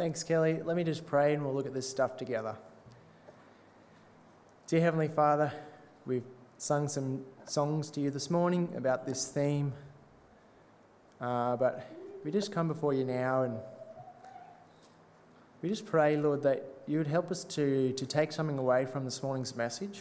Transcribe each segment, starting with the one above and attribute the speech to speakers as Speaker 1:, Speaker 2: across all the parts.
Speaker 1: Thanks, Kelly. Let me just pray and we'll look at this stuff together. Dear Heavenly Father, we've sung some songs to you this morning about this theme, but we just come before you now and we just pray, Lord, that you would help us to take something away from this morning's message,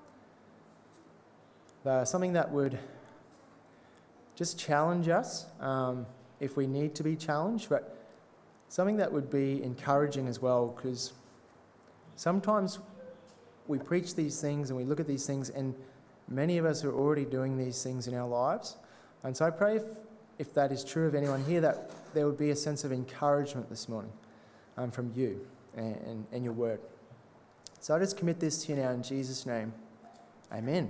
Speaker 1: something that would just challenge us if we need to be challenged, but something that would be encouraging as well, because sometimes we preach these things and we look at these things and many of us are already doing these things in our lives. And so I pray if that is true of anyone here, that there would be a sense of encouragement this morning from you and your word. So I just commit this to you now in Jesus' name. Amen.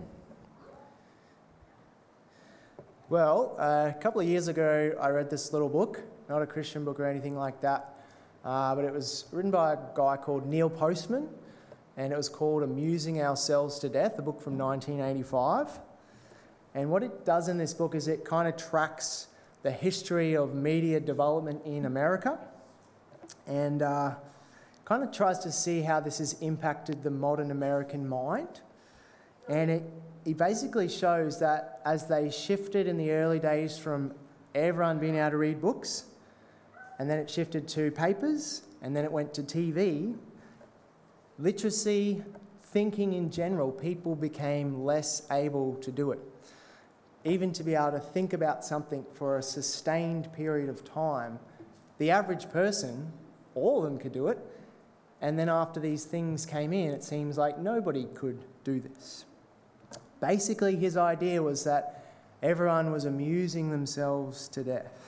Speaker 1: Well, a couple of years ago, I read this little book, not a Christian book or anything like that, but it was written by a guy called Neil Postman, and it was called Amusing Ourselves to Death, a book from 1985. And what it does in this book is it kind of tracks the history of media development in America and kind of tries to see how this has impacted the modern American mind. And it basically shows that as they shifted in the early days from everyone being able to read books, and then it shifted to papers, and then it went to TV, literacy, thinking in general, people became less able to do it. Even to be able to think about something for a sustained period of time, the average person, all of them could do it, and then after these things came in, it seems like nobody could do this. Basically, his idea was that everyone was amusing themselves to death.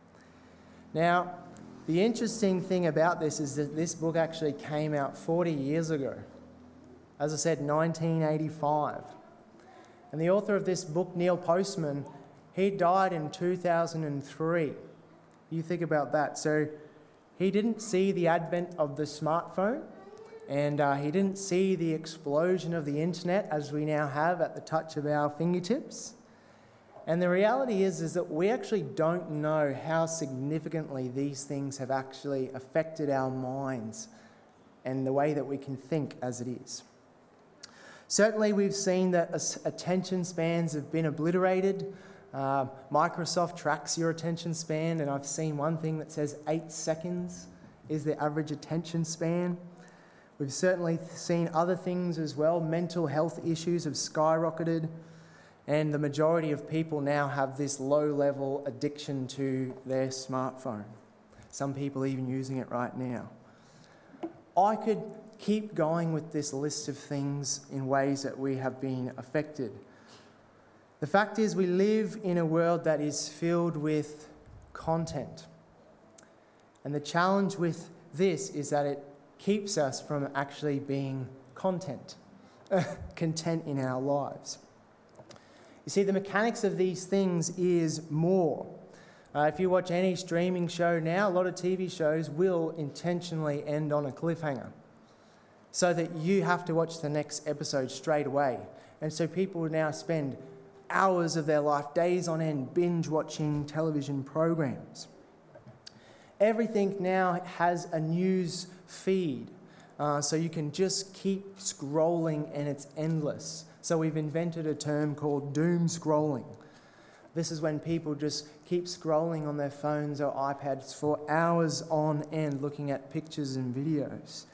Speaker 1: Now, the interesting thing about this is that this book actually came out 40 years ago. As I said, 1985. And the author of this book, Neil Postman, he died in 2003. You think about that. So he didn't see the advent of the smartphone, and he didn't see the explosion of the internet as we now have at the touch of our fingertips. And the reality is that we actually don't know how significantly these things have actually affected our minds and the way that we can think as it is. Certainly we've seen that attention spans have been obliterated. Microsoft tracks your attention span, and I've seen one thing that says 8 seconds is the average attention span. We've certainly seen other things as well. Mental health issues have skyrocketed, and the majority of people now have this low-level addiction to their smartphone. Some people even using it right now. I could keep going with this list of things in ways that we have been affected. The fact is, we live in a world that is filled with content. And the challenge with this is that it keeps us from actually being content in our lives. You see, the mechanics of these things is more. If you watch any streaming show now, a lot of TV shows will intentionally end on a cliffhanger so that you have to watch the next episode straight away. And so people now spend hours of their life, days on end, binge watching television programs. Everything now has a news feed, so you can just keep scrolling and it's endless. So we've invented a term called doom scrolling. This is when people just keep scrolling on their phones or iPads for hours on end, looking at pictures and videos.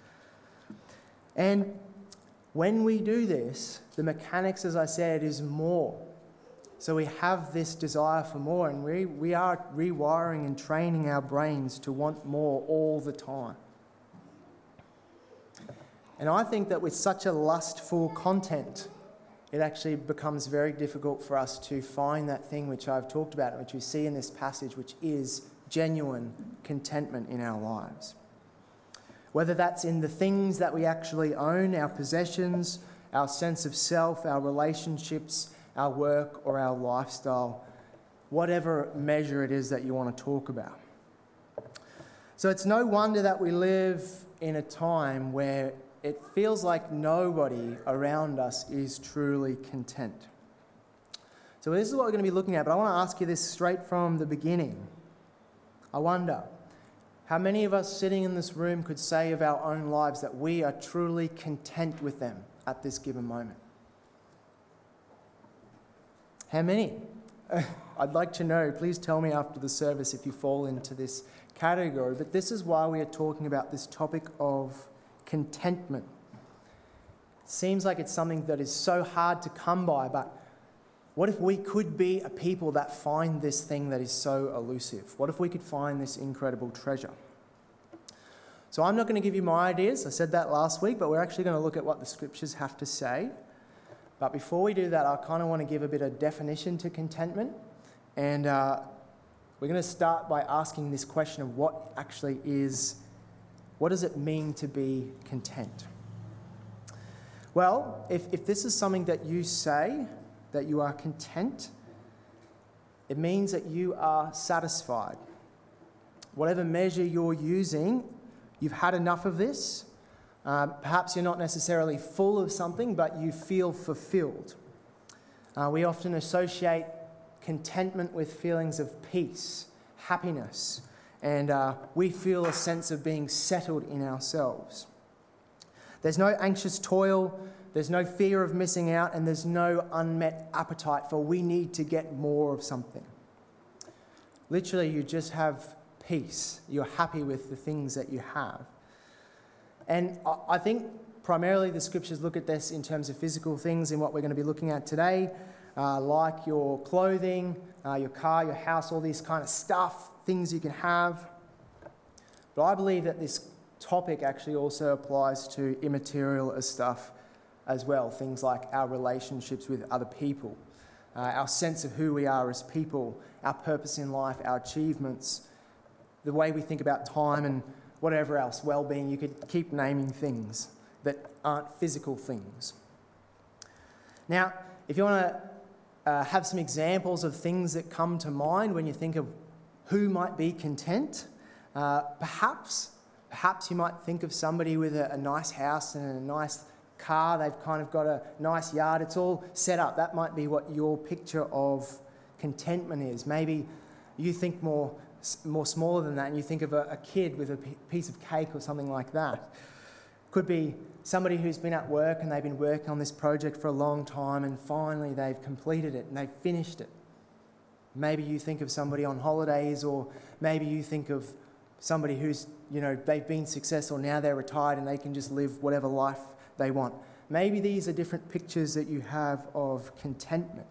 Speaker 1: And when we do this, the mechanics, as I said, is more. So we have this desire for more, and we are rewiring and training our brains to want more all the time. And I think that with such a lustful content, it actually becomes very difficult for us to find that thing which I've talked about, which we see in this passage, which is genuine contentment in our lives. Whether that's in the things that we actually own, our possessions, our sense of self, our relationships, our work, or our lifestyle, whatever measure it is that you want to talk about. So it's no wonder that we live in a time where it feels like nobody around us is truly content. So this is what we're going to be looking at, but I want to ask you this straight from the beginning. I wonder, How many of us sitting in this room could say of our own lives that we are truly content with them at this given moment? How many? I'd like to know. Please tell me after the service if you fall into this category. But this is why we are talking about this topic of contentment. It seems like it's something that is so hard to come by, but what if we could be a people that find this thing that is so elusive? What if we could find this incredible treasure? So I'm not going to give you my ideas. I said that last week, but we're actually going to look at what the scriptures have to say. But before we do that, I kind of want to give a bit of definition to contentment. And we're going to start by asking this question of what does it mean to be content? Well, if this is something that you say, that you are content, it means that you are satisfied. Whatever measure you're using, you've had enough of this. Perhaps you're not necessarily full of something, but you feel fulfilled. We often associate contentment with feelings of peace, happiness, and we feel a sense of being settled in ourselves. There's no anxious toil, there's no fear of missing out, and there's no unmet appetite for we need to get more of something. Literally, you just have peace. You're happy with the things that you have. And I think primarily the scriptures look at this in terms of physical things in what we're going to be looking at today, like your clothing, your car, your house, all these kind of stuff, things you can have. But I believe that this topic actually also applies to immaterial stuff as well, things like our relationships with other people, our sense of who we are as people, our purpose in life, our achievements, the way we think about time and whatever else, well-being. You could keep naming things that aren't physical things. Now, if you want to have some examples of things that come to mind when you think of who might be content, perhaps you might think of somebody with a nice house and a nice car. They've kind of got a nice yard. It's all set up. That might be what your picture of contentment is. Maybe you think more smaller than that, and you think of a kid with a piece of cake or something like that. Could be somebody who's been at work and they've been working on this project for a long time and finally they've completed it and they've finished it. Maybe you think of somebody on holidays, or maybe you think of somebody who's, they've been successful, now they're retired and they can just live whatever life they want. Maybe these are different pictures that you have of contentment.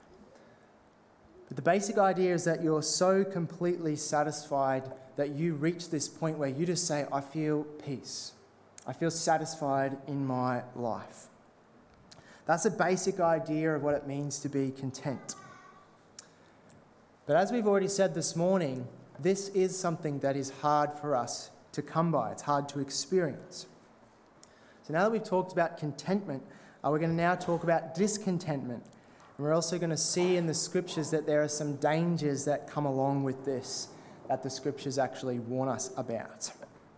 Speaker 1: But the basic idea is that you're so completely satisfied that you reach this point where you just say, I feel peace. I feel satisfied in my life. That's a basic idea of what it means to be content. But as we've already said this morning, this is something that is hard for us to come by. It's hard to experience. So now that we've talked about contentment, we're going to now talk about discontentment. And we're also going to see in the scriptures that there are some dangers that come along with this, that the scriptures actually warn us about.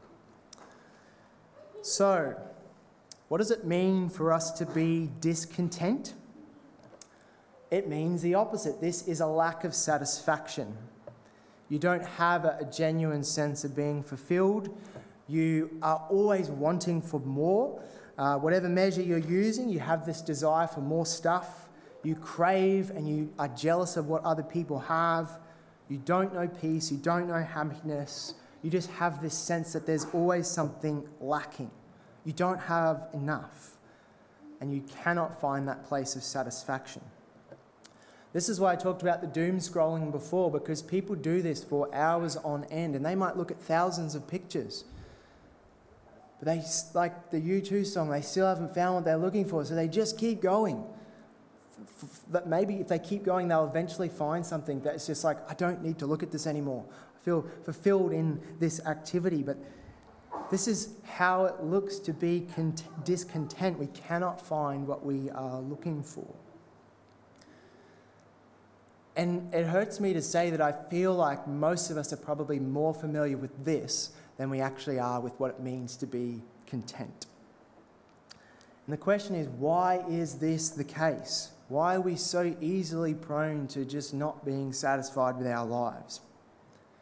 Speaker 1: So, what does it mean for us to be discontent? It means the opposite. This is a lack of satisfaction. You don't have a genuine sense of being fulfilled. You are always wanting for more. Whatever measure you're using, you have this desire for more stuff. You crave and you are jealous of what other people have. You don't know peace. You don't know happiness. You just have this sense that there's always something lacking. You don't have enough. And you cannot find that place of satisfaction. This is why I talked about the doom scrolling before, because people do this for hours on end and they might look at thousands of pictures. But they, like the U2 song, they still haven't found what they're looking for, so they just keep going. But maybe if they keep going, they'll eventually find something that's just like, I don't need to look at this anymore. I feel fulfilled in this activity. But this is how it looks to be discontent. We cannot find what we are looking for. And it hurts me to say that I feel like most of us are probably more familiar with this than we actually are with what it means to be content. And the question is, why is this the case? Why are we so easily prone to just not being satisfied with our lives?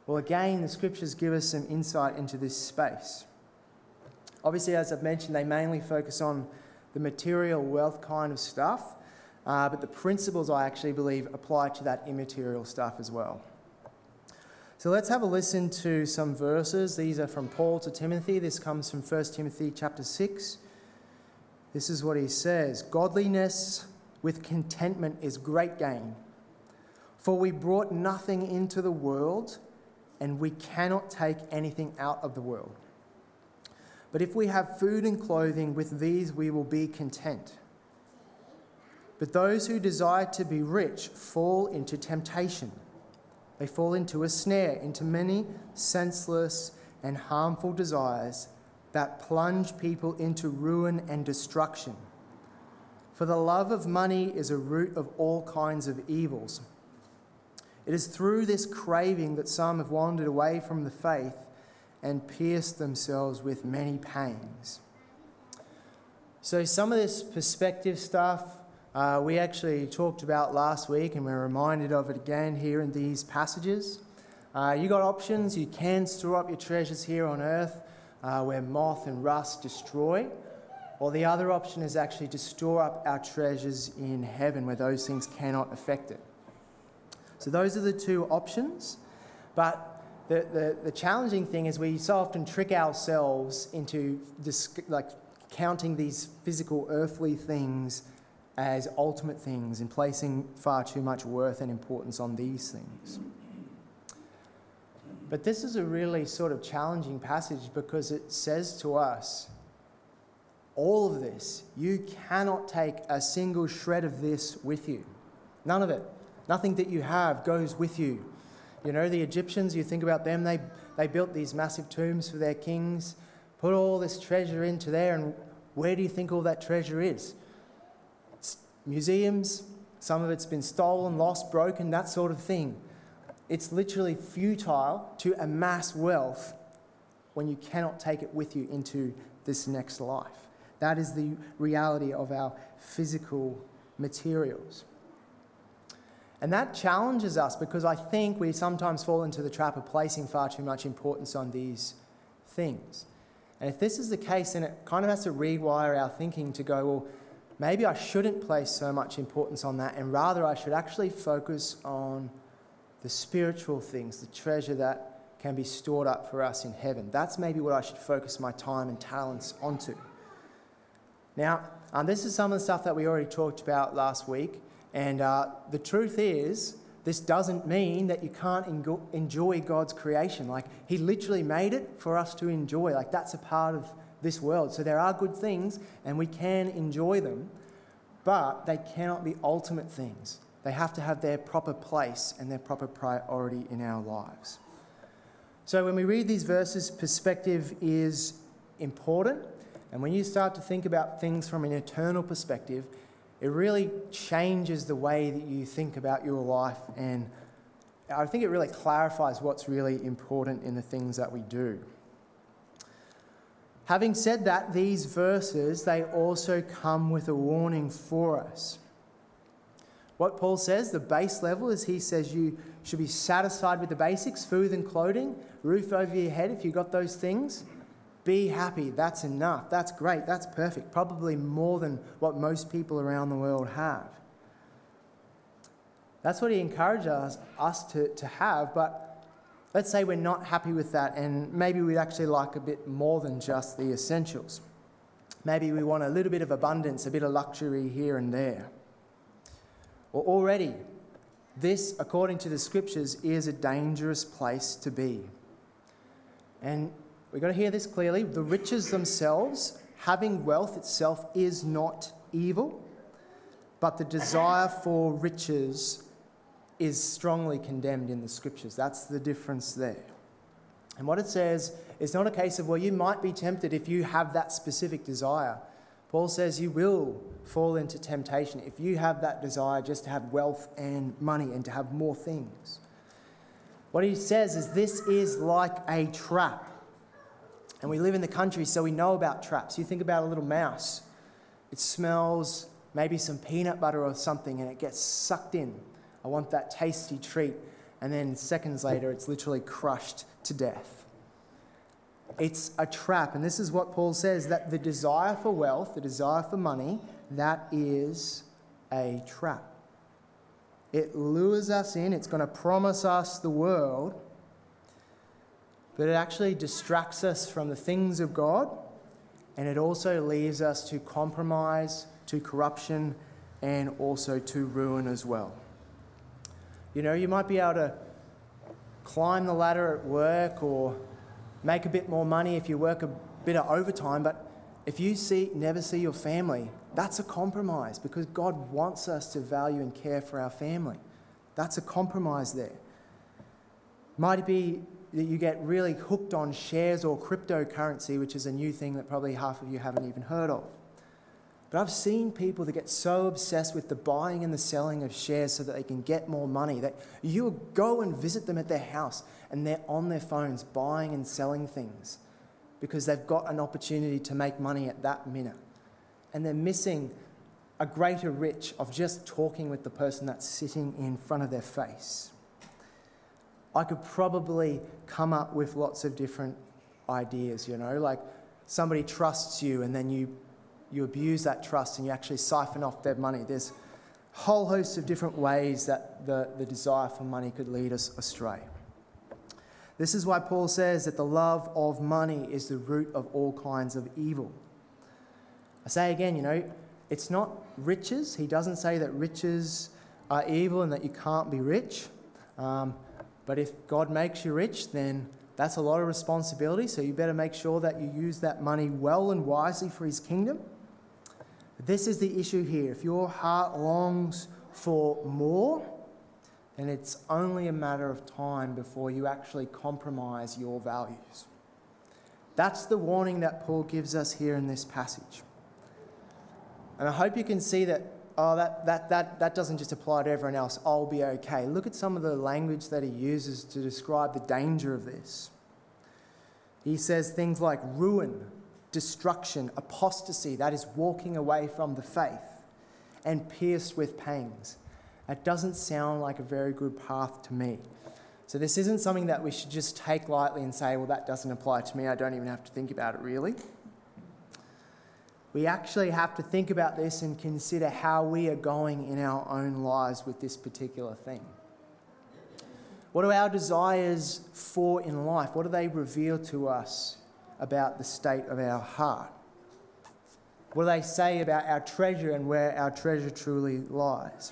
Speaker 1: Well, again, the scriptures give us some insight into this space. Obviously, as I've mentioned, they mainly focus on the material wealth kind of stuff, but the principles, I actually believe, apply to that immaterial stuff as well. So let's have a listen to some verses. These are from Paul to Timothy. This comes from 1 Timothy chapter 6. This is what he says: "Godliness with contentment is great gain. For we brought nothing into the world, and we cannot take anything out of the world. But if we have food and clothing, with these we will be content. But those who desire to be rich fall into temptation. They fall into a snare, into many senseless and harmful desires that plunge people into ruin and destruction. For the love of money is a root of all kinds of evils. It is through this craving that some have wandered away from the faith and pierced themselves with many pangs." So some of this perspective stuff we actually talked about last week, and we're reminded of it again here in these passages. You got options. You can store up your treasures here on earth where moth and rust destroy, or the other option is actually to store up our treasures in heaven where those things cannot affect it. So those are the two options. But the challenging thing is we so often trick ourselves into counting these physical earthly things as ultimate things and placing far too much worth and importance on these things. But this is a really sort of challenging passage because it says to us, all of this, you cannot take a single shred of this with you. None of it. Nothing that you have goes with you. You know, the Egyptians, you think about them, they built these massive tombs for their kings, put all this treasure into there, and where do you think all that treasure is? It's museums, some of it's been stolen, lost, broken, that sort of thing. It's literally futile to amass wealth when you cannot take it with you into this next life. That is the reality of our physical materials. And that challenges us because I think we sometimes fall into the trap of placing far too much importance on these things. And if this is the case, then it kind of has to rewire our thinking to go, well, maybe I shouldn't place so much importance on that, and rather I should actually focus on the spiritual things, the treasure that can be stored up for us in heaven. That's maybe what I should focus my time and talents onto. Now, this is some of the stuff that we already talked about last week. And the truth is, this doesn't mean that you can't enjoy God's creation. Like, He literally made it for us to enjoy. Like, that's a part of this world. So there are good things, and we can enjoy them, but they cannot be ultimate things. They have to have their proper place and their proper priority in our lives. So when we read these verses, perspective is important. And when you start to think about things from an eternal perspective, it really changes the way that you think about your life, and I think it really clarifies what's really important in the things that we do. Having said that, these verses, they also come with a warning for us. What Paul says, the base level, is he says you should be satisfied with the basics, food and clothing, roof over your head if you got those things. Be happy, that's enough, that's great, that's perfect, probably more than what most people around the world have. That's what he encourages us to have, but let's say we're not happy with that, and maybe we'd actually like a bit more than just the essentials. Maybe we want a little bit of abundance, a bit of luxury here and there. Well, already, this, according to the scriptures, is a dangerous place to be. And we've got to hear this clearly. The riches themselves, having wealth itself, is not evil, but the desire for riches is strongly condemned in the scriptures. That's the difference there. And what it says is not a case of, well, you might be tempted if you have that specific desire. Paul says you will fall into temptation if you have that desire just to have wealth and money and to have more things. What he says is this is like a trap. And we live in the country, so we know about traps. You think about a little mouse. It smells maybe some peanut butter or something, and it gets sucked in. I want that tasty treat. and then seconds later it's literally crushed to death. It's a trap, and this is what Paul says, that the desire for wealth, the desire for money, that is a trap. It lures us in, it's going to promise us the world, but it actually distracts us from the things of God, and it also leads us to compromise, to corruption, and also to ruin as well. You know, you might be able to climb the ladder at work or make a bit more money if you work a bit of overtime, but if you never see your family, that's a compromise, because God wants us to value and care for our family. That's a compromise there. Might be that you get really hooked on shares or cryptocurrency, which is a new thing that probably half of you haven't even heard of. But I've seen people that get so obsessed with the buying and the selling of shares so that they can get more money that you go and visit them at their house and they're on their phones buying and selling things because they've got an opportunity to make money at that minute. And they're missing a greater reach of just talking with the person that's sitting in front of their face. I could probably come up with lots of different ideas, you know, like somebody trusts you and then you abuse that trust and you actually siphon off their money. There's a whole host of different ways that the desire for money could lead us astray. This is why Paul says that the love of money is the root of all kinds of evil. I say again, you know, it's not riches. He doesn't say that riches are evil and that you can't be rich. But if God makes you rich, then that's a lot of responsibility. So you better make sure that you use that money well and wisely for his kingdom. But this is the issue here. If your heart longs for more, then it's only a matter of time before you actually compromise your values. That's the warning that Paul gives us here in this passage. And I hope you can see that that doesn't just apply to everyone else. I'll be okay. Look at some of the language that he uses to describe the danger of this. He says things like ruin, destruction, apostasy, that is walking away from the faith, and pierced with pangs. That doesn't sound like a very good path to me. So this isn't something that we should just take lightly and say, well, that doesn't apply to me. I don't even have to think about it really. We actually have to think about this and consider how we are going in our own lives with this particular thing. What are our desires for in life? What do they reveal to us about the state of our heart? What do they say about our treasure and where our treasure truly lies?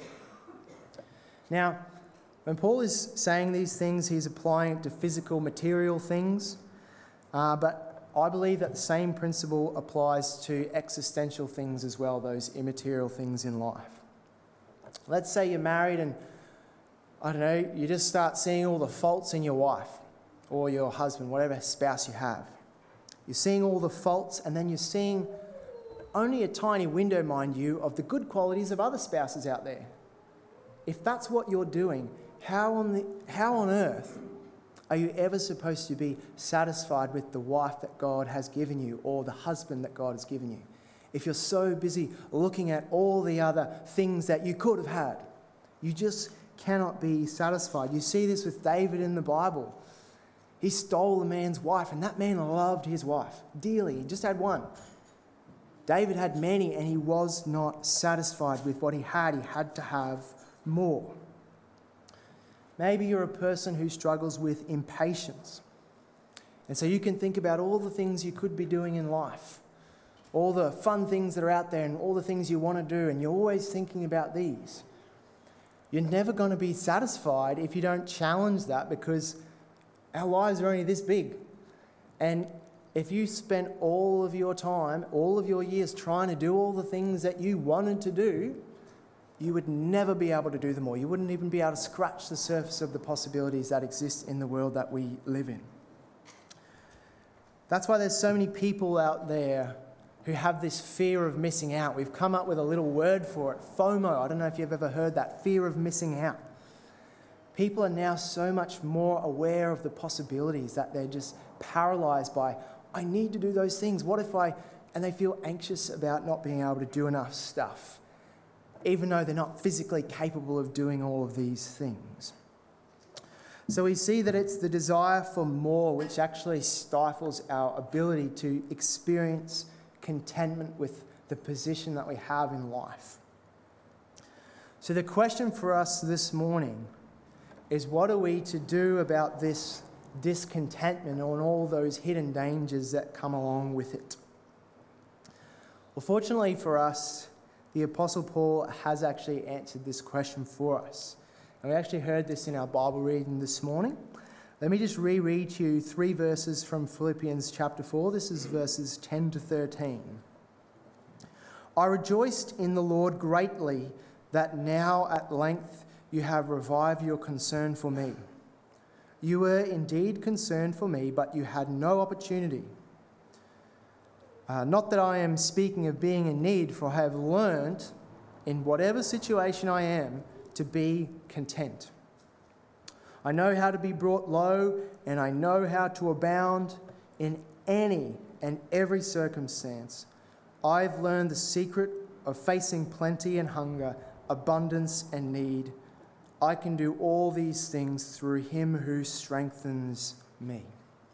Speaker 1: Now, when Paul is saying these things, he's applying it to physical, material things, but I believe that the same principle applies to existential things as well, those immaterial things in life. Let's say you're married and, I don't know, you just start seeing all the faults in your wife or your husband, whatever spouse you have. You're seeing all the faults and then you're seeing only a tiny window, mind you, of the good qualities of other spouses out there. If that's what you're doing, how on earth are you ever supposed to be satisfied with the wife that God has given you or the husband that God has given you? If you're so busy looking at all the other things that you could have had, you just cannot be satisfied. You see this with David in the Bible. He stole a man's wife, and that man loved his wife dearly. He just had one. David had many, and he was not satisfied with what he had. He had to have more. Maybe you're a person who struggles with impatience. And so you can think about all the things you could be doing in life, all the fun things that are out there and all the things you want to do, and you're always thinking about these. You're never going to be satisfied if you don't challenge that, because our lives are only this big. And if you spent all of your time, all of your years trying to do all the things that you wanted to do, you would never be able to do them all. You wouldn't even be able to scratch the surface of the possibilities that exist in the world that we live in. That's why there's so many people out there who have this fear of missing out. We've come up with a little word for it, FOMO. I don't know if you've ever heard that, fear of missing out. People are now so much more aware of the possibilities that they're just paralyzed by, I need to do those things. What if I... And they feel anxious about not being able to do enough stuff, even though they're not physically capable of doing all of these things. So we see that it's the desire for more which actually stifles our ability to experience contentment with the position that we have in life. So the question for us this morning is, what are we to do about this discontentment and all those hidden dangers that come along with it? Well, fortunately for us, the Apostle Paul has actually answered this question for us. And we actually heard this in our Bible reading this morning. Let me just reread to you 3 verses from Philippians chapter 4. This is verses 10 to 13. I rejoiced in the Lord greatly that now at length you have revived your concern for me. You were indeed concerned for me, but you had no opportunity. Not that I am speaking of being in need, for I have learned in whatever situation I am to be content. I know how to be brought low, and I know how to abound in any and every circumstance. I've learned the secret of facing plenty and hunger, abundance and need. I can do all these things through him who strengthens me.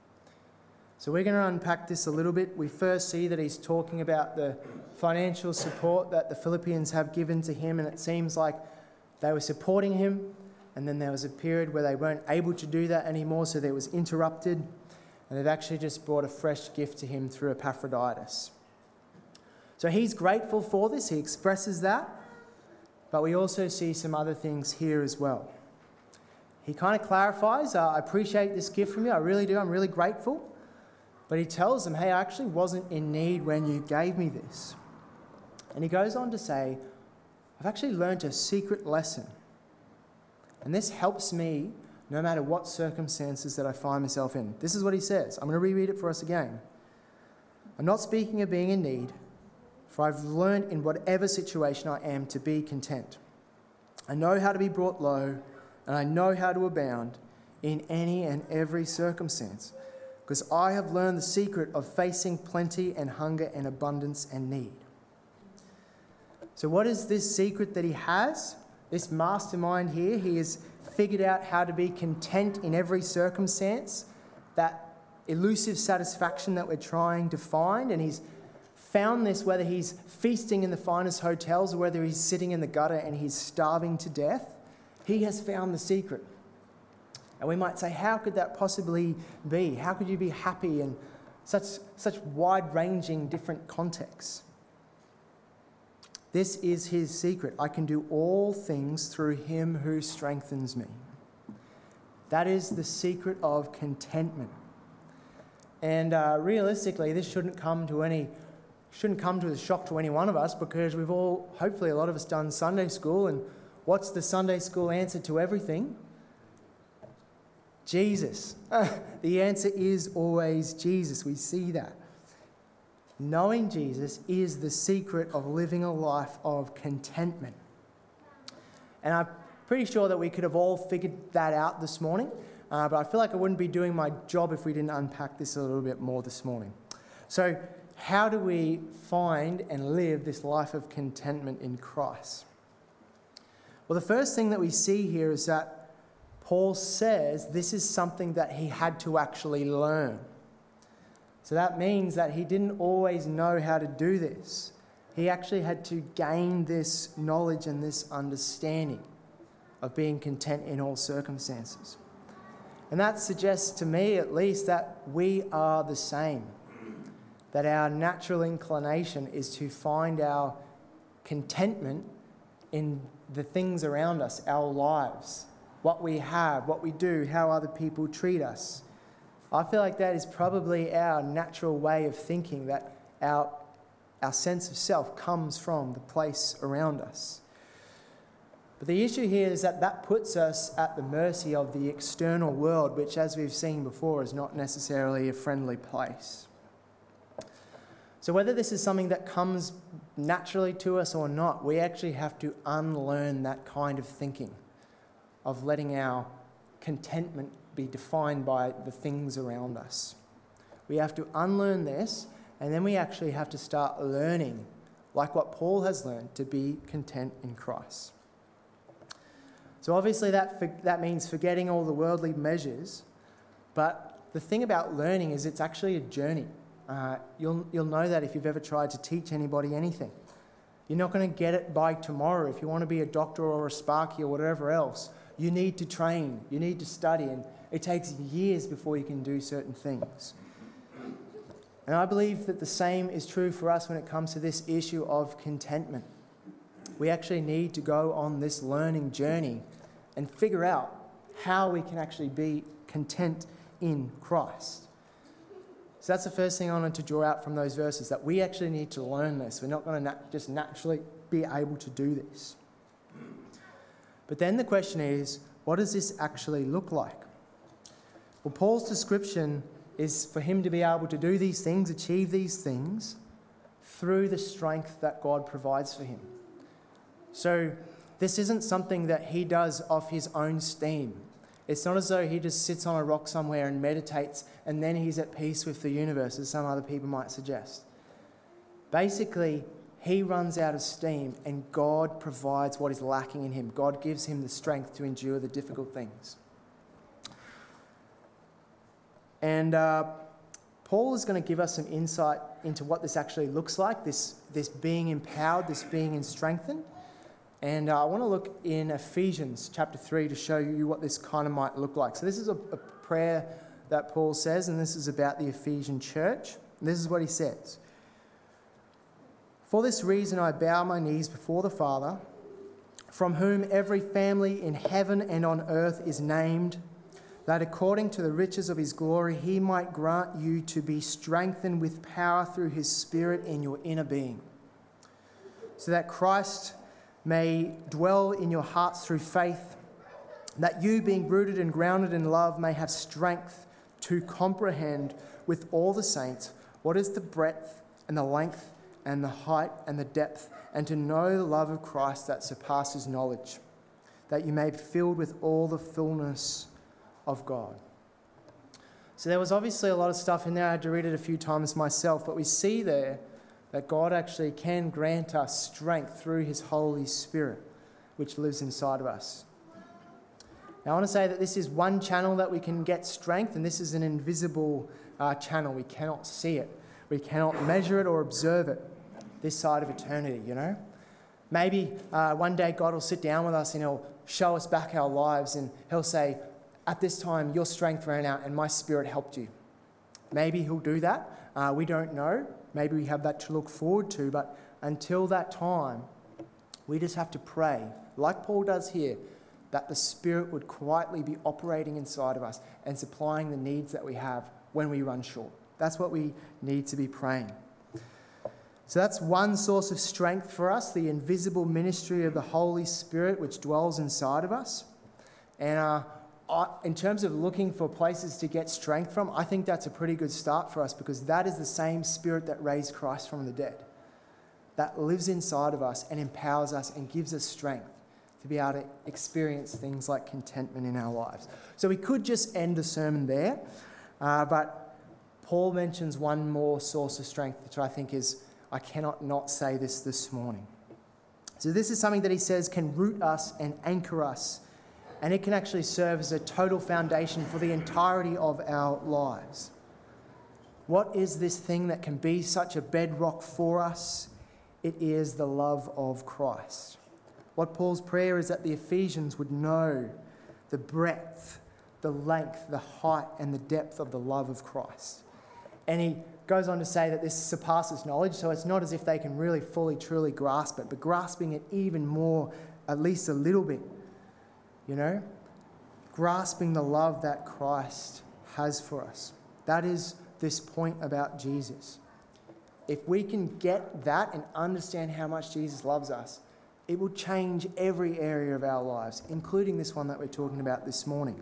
Speaker 1: So we're going to unpack this a little bit. We first see that he's talking about the financial support that the Philippians have given to him, and it seems like they were supporting him, and then there was a period where they weren't able to do that anymore, so there was interrupted, and they've actually just brought a fresh gift to him through Epaphroditus. So he's grateful for this, he expresses that, but we also see some other things here as well. He kind of clarifies, I appreciate this gift from you, I really do, I'm really grateful. But he tells them, hey, I actually wasn't in need when you gave me this. And he goes on to say, I've actually learned a secret lesson. And this helps me no matter what circumstances that I find myself in. This is what he says. I'm going to reread it for us again. I'm not speaking of being in need, for I've learned in whatever situation I am to be content. I know how to be brought low, and I know how to abound in any and every circumstance, because I have learned the secret of facing plenty and hunger and abundance and need. So what is this secret that he has? This mastermind here, he has figured out how to be content in every circumstance, that elusive satisfaction that we're trying to find, and he's found this whether he's feasting in the finest hotels or whether he's sitting in the gutter and he's starving to death. He has found the secret. And we might say, how could that possibly be? How could you be happy in such wide-ranging different contexts? This is his secret. I can do all things through him who strengthens me. That is the secret of contentment. And realistically, this shouldn't come to a shock to any one of us, because we've all, hopefully a lot of us, done Sunday school. And what's the Sunday school answer to everything? Jesus. The answer is always Jesus. We see that. Knowing Jesus is the secret of living a life of contentment. And I'm pretty sure that we could have all figured that out this morning, but I feel like I wouldn't be doing my job if we didn't unpack this a little bit more this morning. So how do we find and live this life of contentment in Christ? Well, the first thing that we see here is that Paul says this is something that he had to actually learn. So that means that he didn't always know how to do this. He actually had to gain this knowledge and this understanding of being content in all circumstances. And that suggests to me, at least, that we are the same. That our natural inclination is to find our contentment in the things around us, our lives, what we have, what we do, how other people treat us. I feel like that is probably our natural way of thinking, that our sense of self comes from the place around us. But the issue here is that puts us at the mercy of the external world, which, as we've seen before, is not necessarily a friendly place. So whether this is something that comes naturally to us or not, we actually have to unlearn that kind of thinking of letting our contentment be defined by the things around us. We have to unlearn this, and then we actually have to start learning, like what Paul has learned, to be content in Christ. So obviously that means forgetting all the worldly measures, but the thing about learning is it's actually a journey. You'll know that if you've ever tried to teach anybody anything. You're not going to get it by tomorrow. If you want to be a doctor or a Sparky or whatever else, you need to train, you need to study, and it takes years before you can do certain things. And I believe that the same is true for us when it comes to this issue of contentment. We actually need to go on this learning journey and figure out how we can actually be content in Christ. So that's the first thing I wanted to draw out from those verses, that we actually need to learn this. We're not going to just naturally be able to do this. But then the question is, what does this actually look like? Well, Paul's description is for him to be able to do these things, achieve these things, through the strength that God provides for him. So this isn't something that he does off his own steam. It's not as though he just sits on a rock somewhere and meditates and then he's at peace with the universe, as some other people might suggest. Basically, he runs out of steam and God provides what is lacking in him. God gives him the strength to endure the difficult things. And Paul is going to give us some insight into what this actually looks like, this being empowered, this being strengthened. And I want to look in Ephesians chapter 3 to show you what this kind of might look like. So this is a prayer that Paul says, and this is about the Ephesian church. And this is what he says. For this reason I bow my knees before the Father, from whom every family in heaven and on earth is named, that according to the riches of his glory he might grant you to be strengthened with power through his Spirit in your inner being, so that Christ may dwell in your hearts through faith, that you, being rooted and grounded in love, may have strength to comprehend with all the saints what is the breadth and the length and the height and the depth, and to know the love of Christ that surpasses knowledge, that you may be filled with all the fullness of God. So there was obviously a lot of stuff in there. I had to read it a few times myself, but we see there that God actually can grant us strength through his Holy Spirit, which lives inside of us. Now I want to say that this is one channel that we can get strength, and this is an invisible channel. We cannot see it. We cannot measure it or observe it this side of eternity, you know. Maybe one day God will sit down with us and he'll show us back our lives and he'll say, at this time your strength ran out and my Spirit helped you. Maybe he'll do that. We don't know. Maybe we have that to look forward to, but until that time, we just have to pray, like Paul does here, that the Spirit would quietly be operating inside of us and supplying the needs that we have when we run short. That's what we need to be praying. So that's one source of strength for us, the invisible ministry of the Holy Spirit which dwells inside of us. And in terms of looking for places to get strength from, I think that's a pretty good start for us, because that is the same Spirit that raised Christ from the dead, that lives inside of us and empowers us and gives us strength to be able to experience things like contentment in our lives. So we could just end the sermon there, but Paul mentions one more source of strength, which I think is, I cannot not say this morning. So this is something that he says can root us and anchor us, and it can actually serve as a total foundation for the entirety of our lives. What is this thing that can be such a bedrock for us? It is the love of Christ. What Paul's prayer is that the Ephesians would know the breadth, the length, the height, and the depth of the love of Christ. And he goes on to say that this surpasses knowledge, so it's not as if they can really fully, truly grasp it, but grasping it even more, at least a little bit. You know, grasping the love that Christ has for us. That is this point about Jesus. If we can get that and understand how much Jesus loves us, it will change every area of our lives, including this one that we're talking about this morning.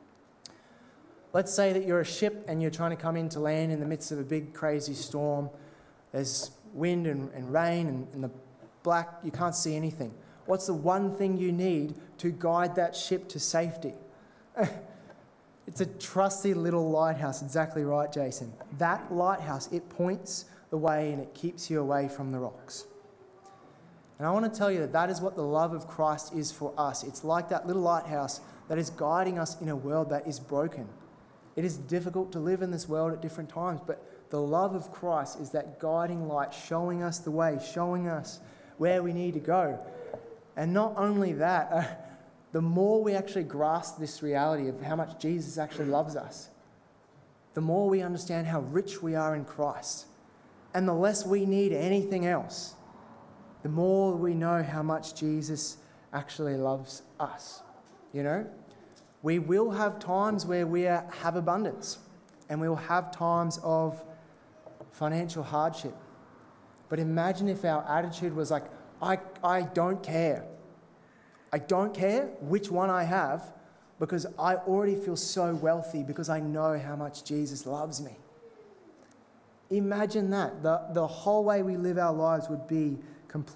Speaker 1: Let's say that you're a ship and you're trying to come into land in the midst of a big crazy storm. There's wind and rain and the black, you can't see anything. What's the one thing you need to guide that ship to safety? It's a trusty little lighthouse. Exactly right, Jason. That lighthouse, it points the way and it keeps you away from the rocks. And I want to tell you that that is what the love of Christ is for us. It's like that little lighthouse that is guiding us in a world that is broken. It is difficult to live in this world at different times, but the love of Christ is that guiding light, showing us the way, showing us where we need to go. And not only that, the more we actually grasp this reality of how much Jesus actually loves us, the more we understand how rich we are in Christ, and the less we need anything else, the more we know how much Jesus actually loves us. You know, we will have times where we have abundance, and we will have times of financial hardship. But imagine if our attitude was like, I don't care. I don't care which one I have, because I already feel so wealthy because I know how much Jesus loves me. Imagine that. The whole way we live our lives would be